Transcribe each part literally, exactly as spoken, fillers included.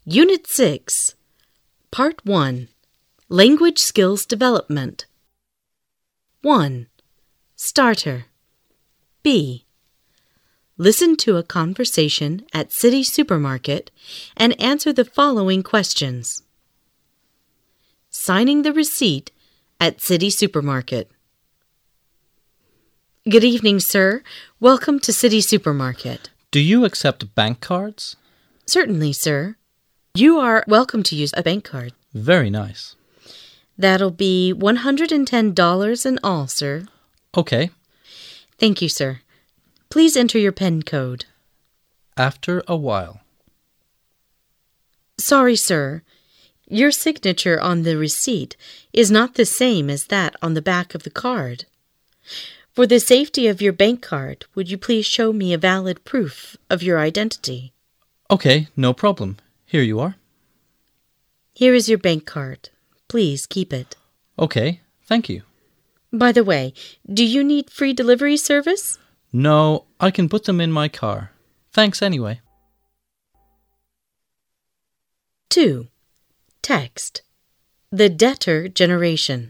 Unit six, Part one, Language Skills Development. one. Starter. B. Listen to a conversation at City Supermarket and answer the following questions. Signing the receipt at City Supermarket. Good evening, sir. Welcome to City Supermarket. Do you accept bank cards? Certainly, sir. You are welcome to use a bank card. Very nice. That'll be one hundred ten dollars in all, sir. Okay. Thank you, sir. Please enter your PIN code. After a while. Sorry, sir. Your signature on the receipt is not the same as that on the back of the card. For the safety of your bank card, would you please show me a valid proof of your identity? Okay, no problem. Here you are. Here is your bank card. Please keep it. Okay, thank you. By the way, do you need free delivery service? No, I can put them in my car. Thanks anyway. two. Text. The debtor generation.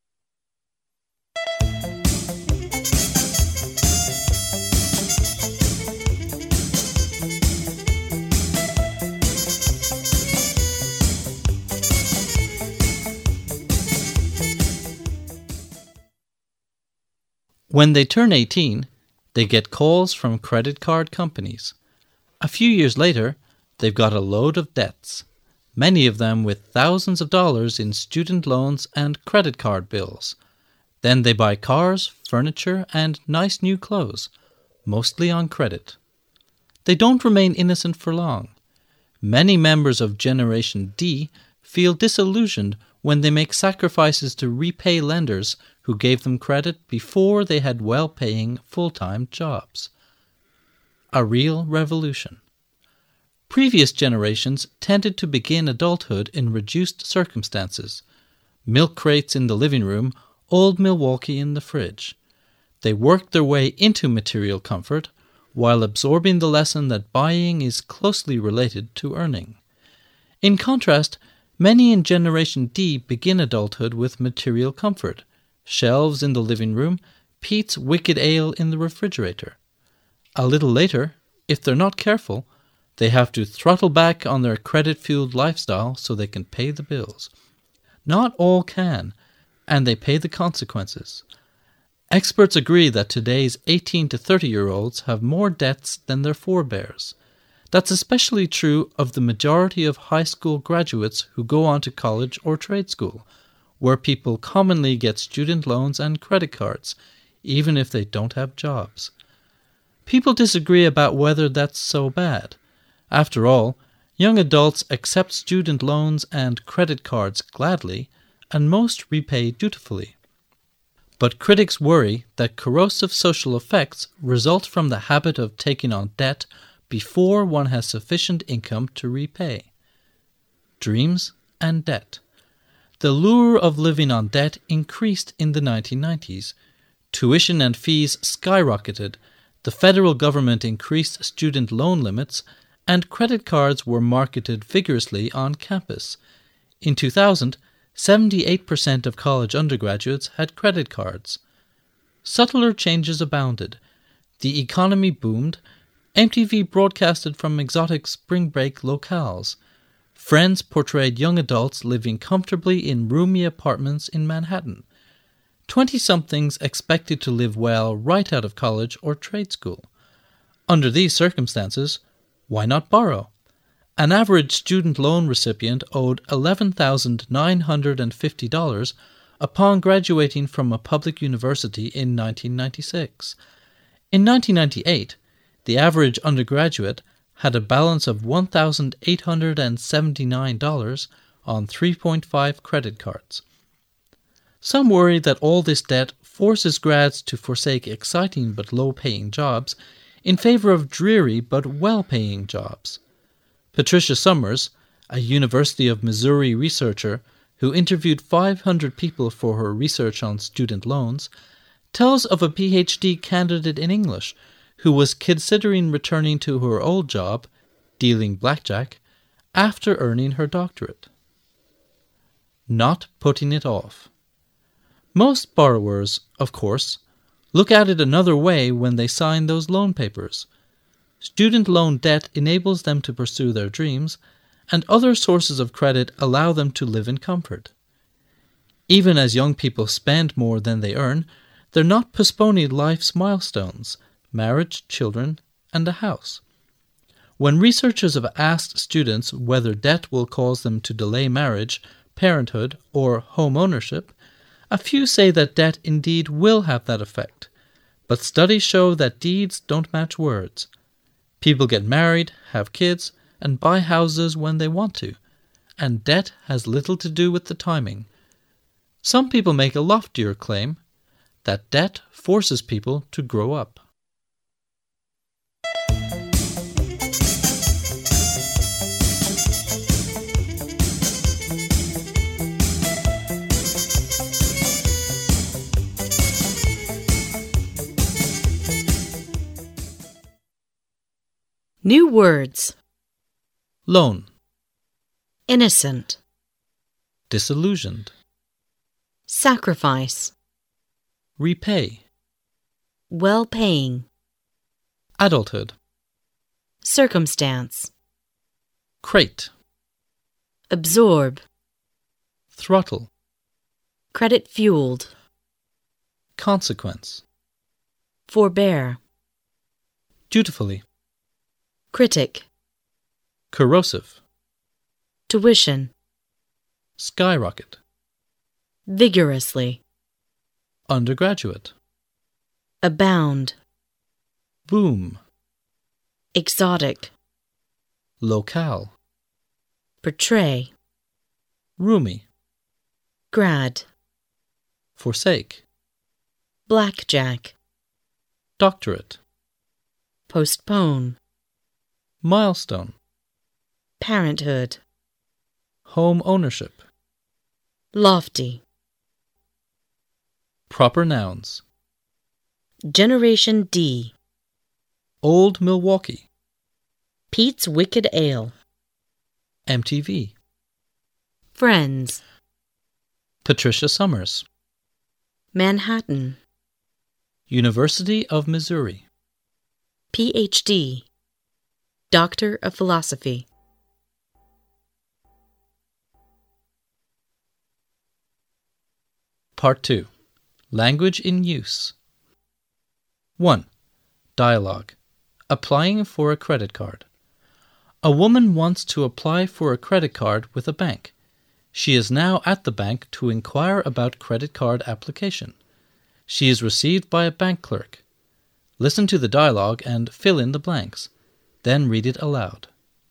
When they turn eighteen, they get calls from credit card companies. A few years later, they've got a load of debts, many of them with thousands of dollars in student loans and credit card bills. Then they buy cars, furniture, and nice new clothes, mostly on credit. They don't remain innocent for long. Many members of Generation D feel disillusioned when they make sacrifices to repay lenders who gave them credit before they had well-paying full-time jobs. A real revolution. Previous generations tended to begin adulthood in reduced circumstances. Milk crates in the living room, old Milwaukee in the fridge. They worked their way into material comfort while absorbing the lesson that buying is closely related to earning. In contrast, many in Generation D begin adulthood with material comfort. Shelves in the living room, Pete's Wicked Ale in the refrigerator. A little later, if they're not careful, they have to throttle back on their credit-fueled lifestyle so they can pay the bills. Not all can, and they pay the consequences. Experts agree that today's eighteen to thirty-year-olds have more debts than their forebears. That's especially true of the majority of high school graduates who go on to college or trade school, where people commonly get student loans and credit cards, even if they don't have jobs. People disagree about whether that's so bad. After all, young adults accept student loans and credit cards gladly, and most repay dutifully. But critics worry that corrosive social effects result from the habit of taking on debt before one has sufficient income to repay. Dreams and debt. The lure of living on debt increased in the nineteen nineties. Tuition and fees skyrocketed, the federal government increased student loan limits, and credit cards were marketed vigorously on campus. In two thousand, seventy-eight percent of college undergraduates had credit cards. Subtler changes abounded. The economy boomed. M T V broadcasted from exotic spring break locales. Friends portrayed young adults living comfortably in roomy apartments in Manhattan. Twenty-somethings expected to live well right out of college or trade school. Under these circumstances, why not borrow? An average student loan recipient owed eleven thousand nine hundred fifty dollars upon graduating from a public university in nineteen ninety-six. In nineteen ninety-eight, the average undergraduate had a balance of one thousand eight hundred seventy-nine dollars on three point five credit cards. Some worry that all this debt forces grads to forsake exciting but low-paying jobs in favor of dreary but well-paying jobs. Patricia Summers, a University of Missouri researcher who interviewed five hundred people for her research on student loans, tells of a P H D candidate in English who was considering returning to her old job, dealing blackjack, after earning her doctorate. Not putting it off. Most borrowers, of course, look at it another way when they sign those loan papers. Student loan debt enables them to pursue their dreams, and other sources of credit allow them to live in comfort. Even as young people spend more than they earn, they're not postponing life's milestones, marriage, children, and a house. When researchers have asked students whether debt will cause them to delay marriage, parenthood, or home ownership, a few say that debt indeed will have that effect. But studies show that deeds don't match words. People get married, have kids, and buy houses when they want to, and debt has little to do with the timing. Some people make a loftier claim that debt forces people to grow up. New words. Loan. Innocent. Disillusioned. Sacrifice. Repay. Well-paying. Adulthood. Circumstance. Crate. Absorb. Throttle. Credit-fueled. Consequence. Forbear. Dutifully. Critic. Corrosive. Tuition. Skyrocket. Vigorously. Undergraduate. Abound. Boom. Exotic. Locale. Portray. Roomy. Grad. Forsake. Blackjack. Doctorate. Postpone. Milestone. Parenthood. Home ownership. Lofty. Proper nouns. Generation D. Old Milwaukee. Pete's Wicked Ale. M T V. Friends. Patricia Summers. Manhattan. University of Missouri. P H D. Doctor of Philosophy. Part two. Language in use. one. Dialogue. Applying for a credit card. A woman wants to apply for a credit card with a bank. She is now at the bank to inquire about credit card application. She is received by a bank clerk. Listen to the dialogue and fill in the blanks. Then read it aloud.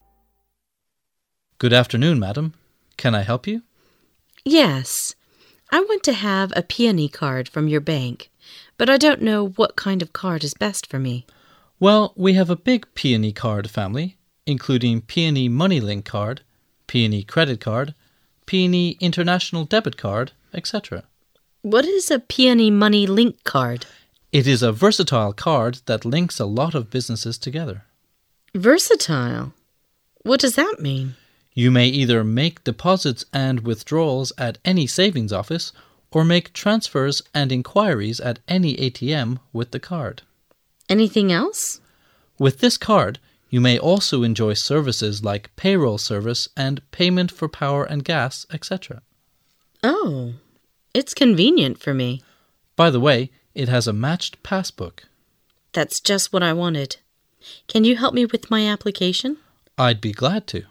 Good afternoon, madam. Can I help you? Yes. I want to have a Peony card from your bank, but I don't know what kind of card is best for me. Well, we have a big Peony card family, including Peony MoneyLink card, Peony Credit Card, Peony International Debit Card, et cetera. What is a Peony MoneyLink card? It is a versatile card that links a lot of businesses together. Versatile? What does that mean? You may either make deposits and withdrawals at any savings office or make transfers and inquiries at any A T M with the card. Anything else? With this card, you may also enjoy services like payroll service and payment for power and gas, et cetera. Oh, it's convenient for me. By the way, it has a matched passbook. That's just what I wanted. Can you help me with my application? I'd be glad to.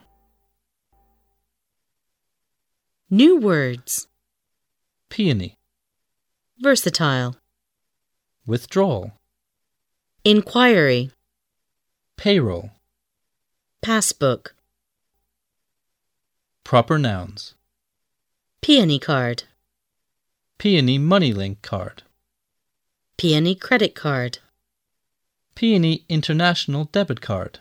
New words. Peony. Versatile. Withdrawal. Inquiry. Payroll. Passbook. Proper nouns. Peony card. Peony MoneyLink card. Peony credit card. Peony International Debit Card.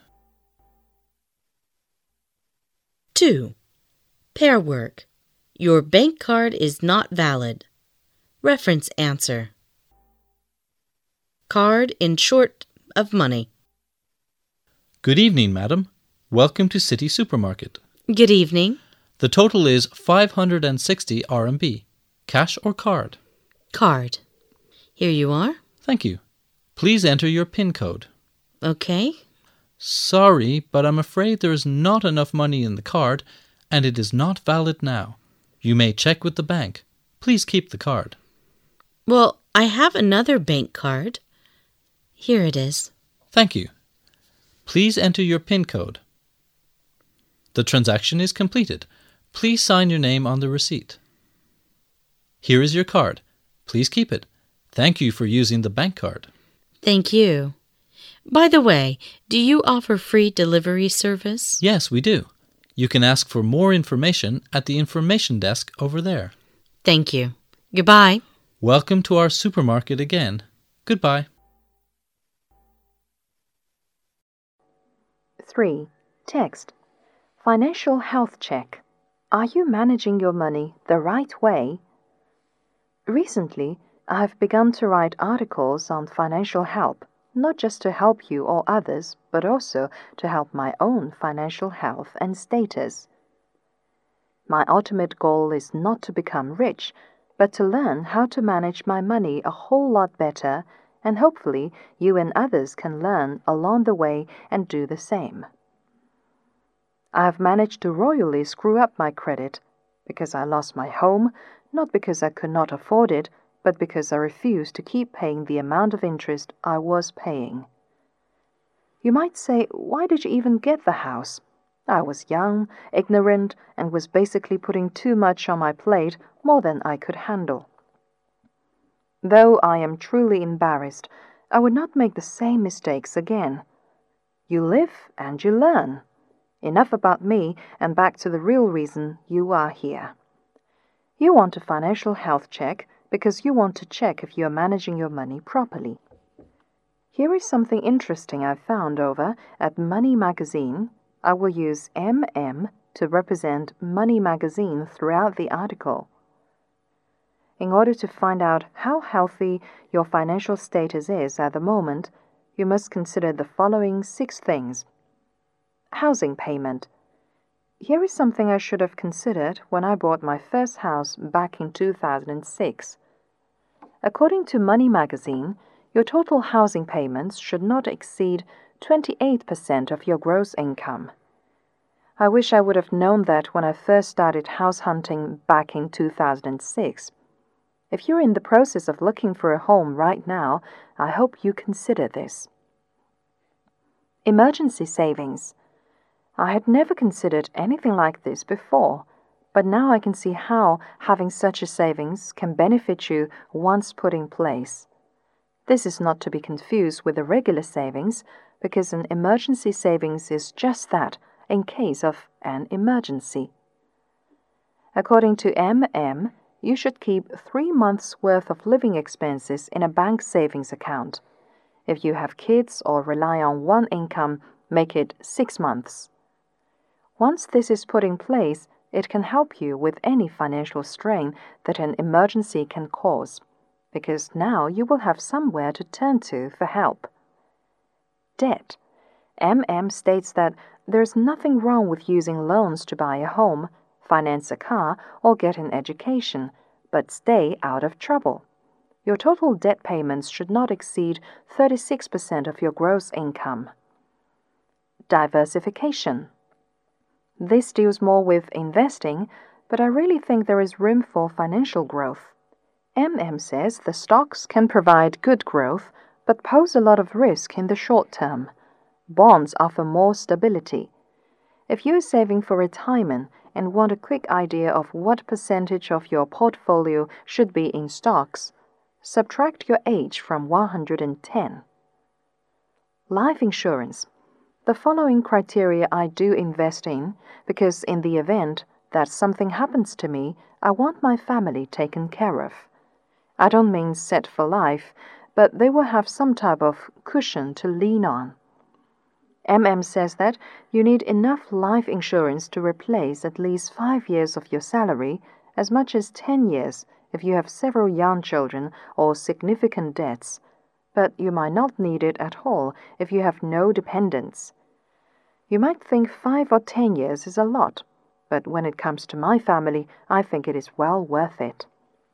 two. Pair work. Your bank card is not valid. Reference answer. Card in short of money. Good evening, madam. Welcome to City Supermarket. Good evening. The total is five hundred sixty R M B. Cash or card? Card. Here you are. Thank you. Please enter your PIN code. Okay. Sorry, but I'm afraid there is not enough money in the card, and it is not valid now. You may check with the bank. Please keep the card. Well, I have another bank card. Here it is. Thank you. Please enter your PIN code. The transaction is completed. Please sign your name on the receipt. Here is your card. Please keep it. Thank you for using the bank card. Thank you. By the way, do you offer free delivery service? Yes, we do. You can ask for more information at the information desk over there. Thank you. Goodbye. Welcome to our supermarket again. Goodbye. three. Text. Financial health check. Are you managing your money the right way? Recently, I have begun to write articles on financial help, not just to help you or others, but also to help my own financial health and status. My ultimate goal is not to become rich, but to learn how to manage my money a whole lot better, and hopefully you and others can learn along the way and do the same. I have managed to royally screw up my credit because I lost my home, not because I could not afford it, but because I refused to keep paying the amount of interest I was paying. You might say, why did you even get the house? I was young, ignorant, and was basically putting too much on my plate, more than I could handle. Though I am truly embarrassed, I would not make the same mistakes again. You live and you learn. Enough about me, and back to the real reason you are here. You want a financial health check because you want to check if you are managing your money properly. Here is something interesting I found over at Money Magazine. I will use M M to represent Money Magazine throughout the article. In order to find out how healthy your financial status is at the moment, you must consider the following six things. Housing payment. Here is something I should have considered when I bought my first house back in two thousand six. According to Money Magazine, your total housing payments should not exceed twenty-eight percent of your gross income. I wish I would have known that when I first started house hunting back in two thousand six. If you're in the process of looking for a home right now, I hope you consider this. Emergency savings. I had never considered anything like this before, but now I can see how having such a savings can benefit you once put in place. This is not to be confused with a regular savings, because an emergency savings is just that, in case of an emergency. According to M M, you should keep three months' worth of living expenses in a bank savings account. If you have kids or rely on one income, make it six months. Once this is put in place, it can help you with any financial strain that an emergency can cause, because now you will have somewhere to turn to for help. Debt. M M states that there is nothing wrong with using loans to buy a home, finance a car, or get an education, but stay out of trouble. Your total debt payments should not exceed thirty-six percent of your gross income. Diversification. This deals more with investing, but I really think there is room for financial growth. M M says the stocks can provide good growth, but pose a lot of risk in the short term. Bonds offer more stability. If you are saving for retirement and want a quick idea of what percentage of your portfolio should be in stocks, subtract your age from one hundred ten. Life insurance. The following criteria I do invest in because in the event that something happens to me, I want my family taken care of. I don't mean set for life, but they will have some type of cushion to lean on. M M says that you need enough life insurance to replace at least five years of your salary, as much as ten years if you have several young children or significant debts, but you might not need it at all if you have no dependents. You might think five or ten years is a lot, but when it comes to my family, I think it is well worth it.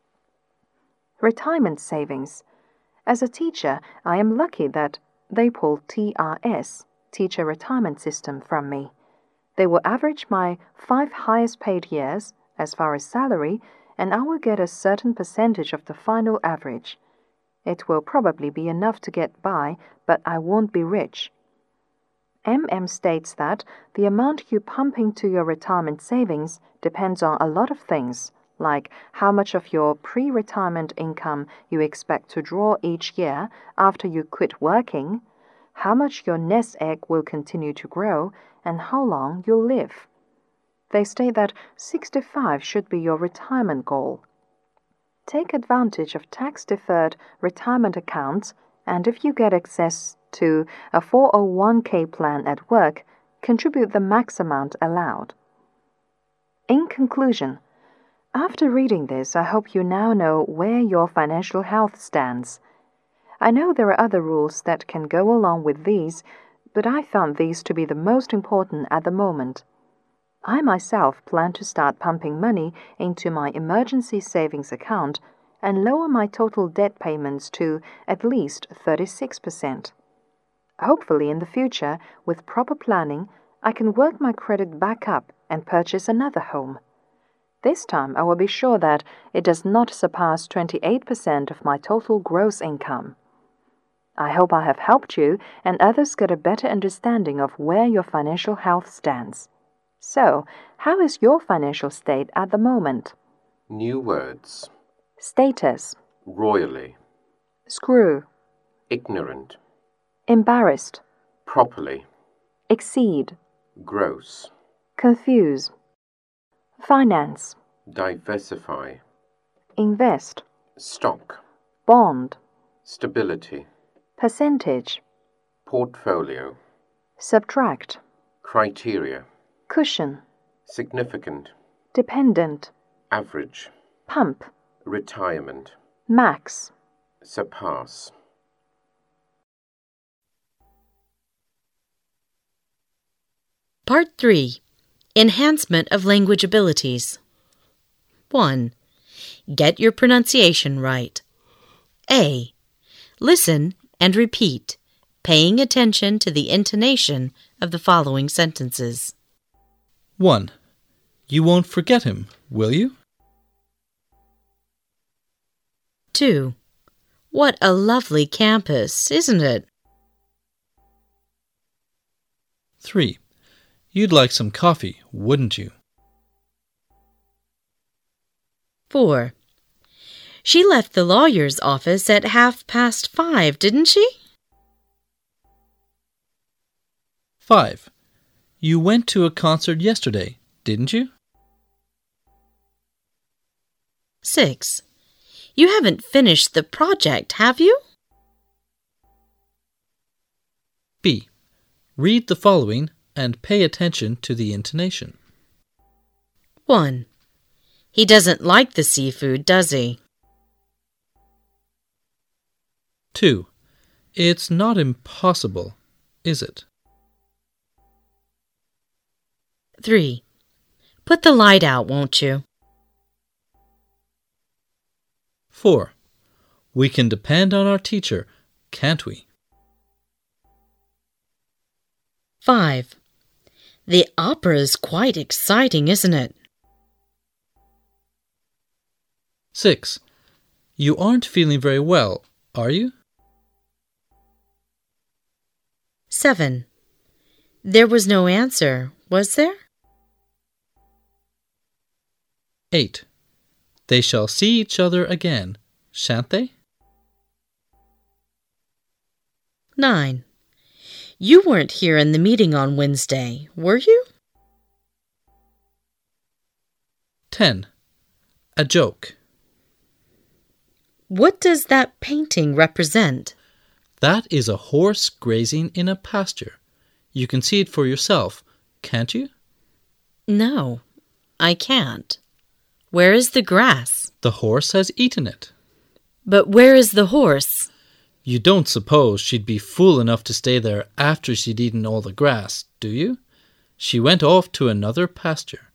Retirement savings. As a teacher, I am lucky that they pulled T R S, Teacher Retirement System, from me. They will average my five highest paid years as far as salary, and I will get a certain percentage of the final average. It will probably be enough to get by, but I won't be rich. M M states that the amount you pump into your retirement savings depends on a lot of things, like how much of your pre-retirement income you expect to draw each year after you quit working, how much your nest egg will continue to grow, and how long you'll live. They state that sixty-five should be your retirement goal. Take advantage of tax-deferred retirement accounts, and if you get access to a four oh one k plan at work, contribute the max amount allowed. In conclusion, after reading this, I hope you now know where your financial health stands. I know there are other rules that can go along with these, but I found these to be the most important at the moment. I myself plan to start pumping money into my emergency savings account and lower my total debt payments to at least thirty-six percent. Hopefully in the future, with proper planning, I can work my credit back up and purchase another home. This time I will be sure that it does not surpass twenty-eight percent of my total gross income. I hope I have helped you and others get a better understanding of where your financial health stands. So, how is your financial state at the moment? New words. Status. Royally. Screw. Ignorant. Embarrassed. Properly. Exceed. Gross. Confuse. Finance. Diversify. Invest. Stock. Bond. Stability. Percentage. Portfolio. Subtract. Criteria. Cushion. Significant. Dependent. Average. Pump. Retirement. Max. Surpass. Part three. Enhancement of Language Abilities. one. Get your pronunciation right. A. Listen and repeat, paying attention to the intonation of the following sentences. one. You won't forget him, will you? two. What a lovely campus, isn't it? three. You'd like some coffee, wouldn't you? four. She left the lawyer's office at half past five, didn't she? five. You went to a concert yesterday, didn't you? six. You haven't finished the project, have you? B. Read the following and pay attention to the intonation. one. He doesn't like the seafood, does he? two. It's not impossible, is it? three. Put the light out, won't you? four. We can depend on our teacher, can't we? five. The opera is quite exciting, isn't it? six. You aren't feeling very well, are you? seven. There was no answer, was there? eight. They shall see each other again, shan't they? nine. You weren't here in the meeting on Wednesday, were you? ten. A joke. What does that painting represent? That is a horse grazing in a pasture. You can see it for yourself, can't you? No, I can't. Where is the grass? The horse has eaten it. But where is the horse? You don't suppose she'd be fool enough to stay there after she'd eaten all the grass, do you? She went off to another pasture.